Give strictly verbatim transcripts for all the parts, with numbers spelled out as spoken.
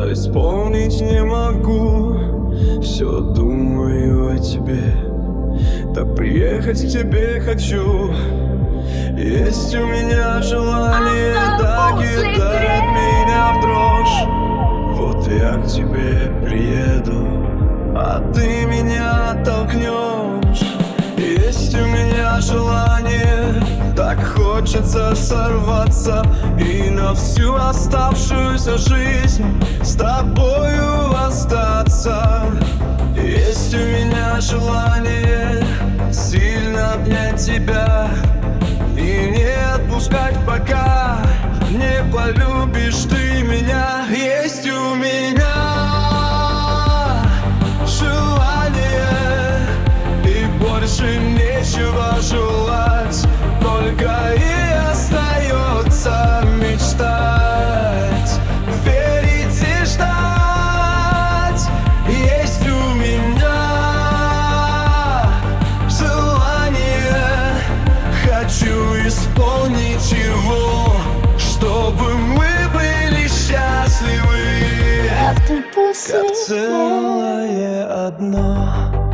что исполнить не могу. Все думаю о тебе, так приехать к тебе хочу. Есть у меня желание, так кидает меня в дрожь. Вот я к тебе приеду, а ты меня толкнешь. Есть у меня желание, так хочется сорваться и на всю оставшуюся жизнь с тобою остаться. Есть у меня желание сильно обнять тебя и не отпускать, пока не полюбишь ты меня. Есть у меня желание, и больше нечего желать, только и остается мечтать, верить и ждать. Есть у меня желание, хочу исполнить его, чтобы мы были счастливы, как целое одно.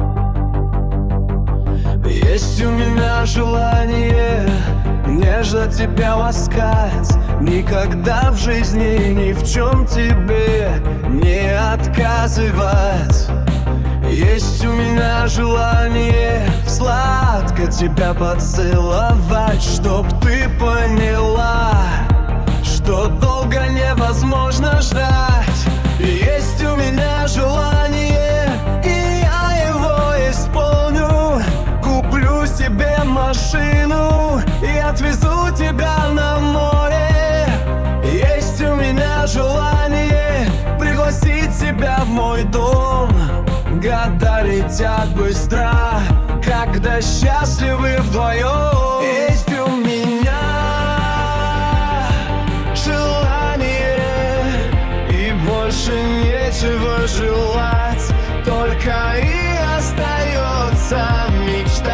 Есть у меня желание нежно тебя ласкать, никогда в жизни ни в чем тебе не отказывать. Есть у меня желание сладко тебя поцеловать, чтоб ты поняла, что долго невозможно ждать. Есть у меня желание, и я его исполню. Куплю себе машину и отвезу тебя на море. Есть у меня желание пригласить тебя в мой дом. Года летят быстро, когда счастливы вдвоем. Есть у меня желание, и больше нечего желать, только и остается мечтать,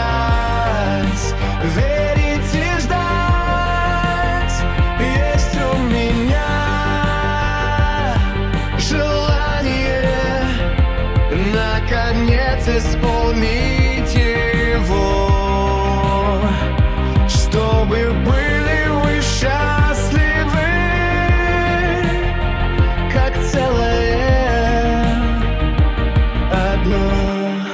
верить и ждать. Есть у меня желание наконец исполнить его, чтобы были вы счастливы, как целое одно.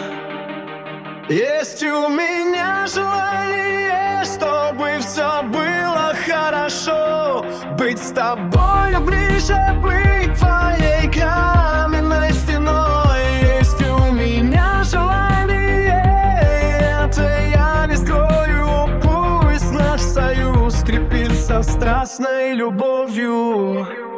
Есть у меня желание, чтобы все было хорошо, быть с тобой ближе, быть твоей каменной стеной. Есть у меня желание, это я не скрою, пусть наш союз крепится страстной любовью.